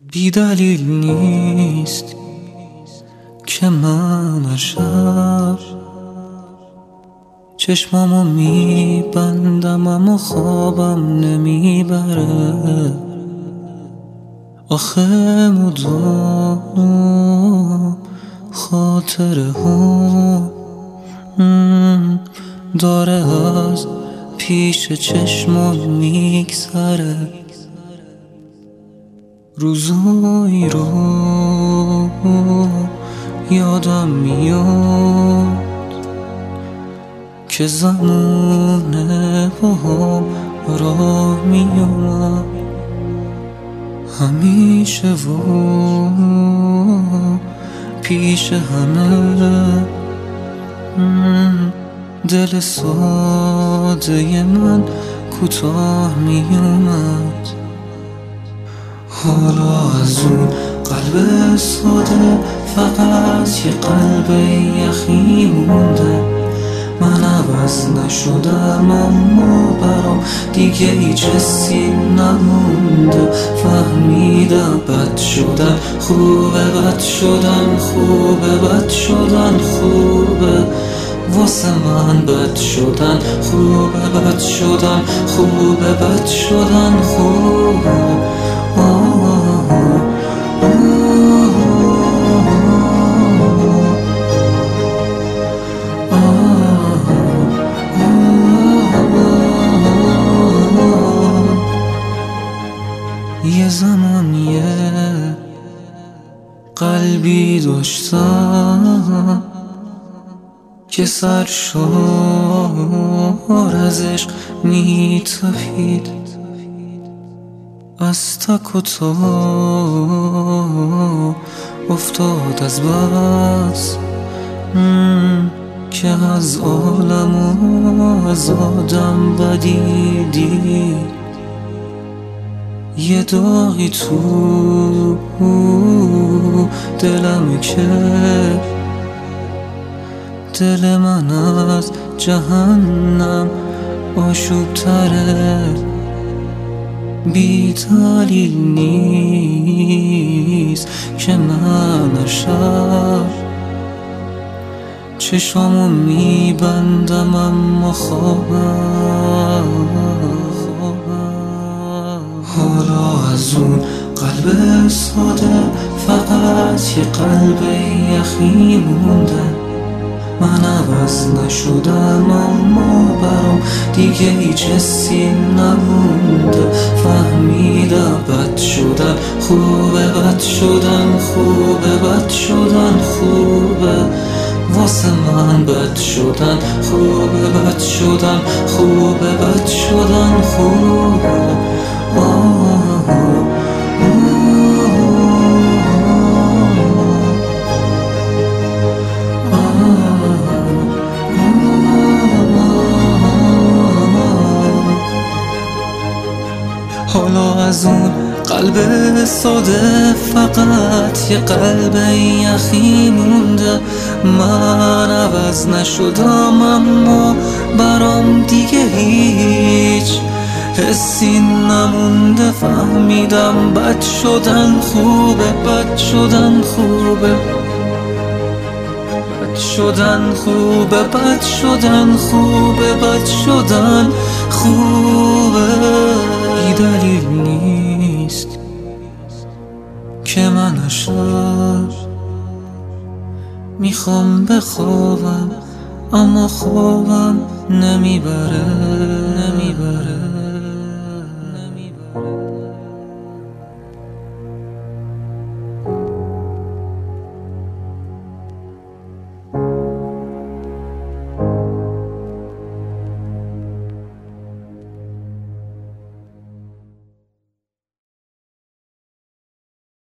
بی دلیل نیست که من هر شب چشمامو میبندم اما خوابم نمیبره. آخه مدام خاطره هم داره از پیش چشمام میگذره. روزایی رو یادم میاد که زمونه با هم راه میومد همیشه و پیش همه. دل ساده من کوتاه میومد. حالا از اون قلب ساده فقط یه قلب یخی مونده. من عوض نشدم اما برام دیگه هیچ حسی نمونده. فهمیدم بد شدن خوبه، بد شدن خوبه، بد شدن خوبه واسه من. بد شدن خوبه، بد شدن خوبه، بد شدن خوبه. یه زمان یه قلبی داشتم که سرشار از عشق میتپید. از تک و تا افتاد از بس که از عالم و از آدم بدی دید. یه داغی تو دلم که دل من از جهنم آشوب تره. بی دلیل نیست که من هر شب چشامو میبندم اما خوابم. حالا از اون قلب ساده فقط یه قلب یخی مونده. من عوض نشدم اما برام دیگه هیچ حسی نمونده. فهمیدم بد شدن خوبه، بد شدن خوبه، بد شدن خوبه واسه من. بد شدن خوبه، بد شدن خوبه، بد شدن خوبه. حالا از اون قلب ساده فقط یه قلب یخی مونده. من عوض نشدم اما برام دیگه هیچ حسی نمونده. فهمیدم بد شدن خوبه، بد شدن خوبه، بد شدن خوبه، بد شدن خوبه، بد شدن خوبه. بی دلیل نیست که من هر شب میخوام بخوابم اما خوابم نمیبره.